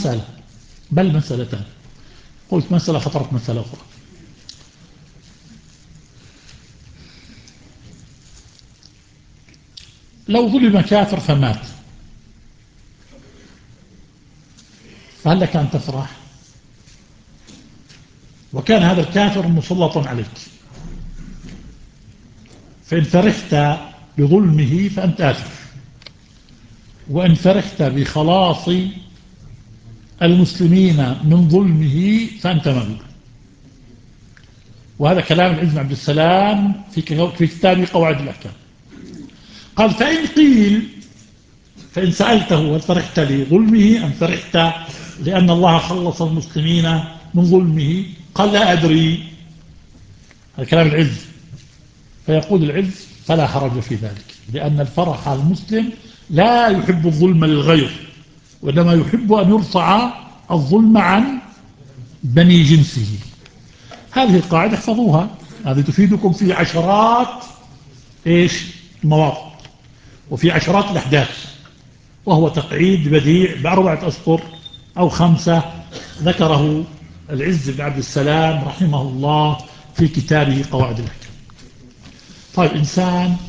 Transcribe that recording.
مسألة بل مسألتان. قلت مسألة خطرت مسألة أخرى. لو ظلم كافر فمات، فهل لك أن تفرح؟ وكان هذا الكافر مسلطا عليك، فإن فرحت بظلمه فأنت آسف، وإن فرحت بخلاص المسلمين من ظلمه فأنت مغلوب. وهذا كلام العز بن عبد السلام في كتاب قواعد الأحكام. قال فإن قيل، فإن سألته هل فرحت لظلمه أم فرحت لأن الله خلص المسلمين من ظلمه؟ قال لا أدري. هذا كلام العز. فيقول العز فلا حرج في ذلك، لأن الفرح المسلم لا يحب الظلم للغير، وإنما يحب أن يرفع الظلم عن بني جنسه. هذه القاعدة احفظوها، هذه تفيدكم في عشرات المواضع وفي عشرات الأحداث، وهو تقعيد بديع ب4 أسطر أو 5 ذكره العز بن عبد السلام رحمه الله في كتابه قواعد الأحكام. طيب، إنسان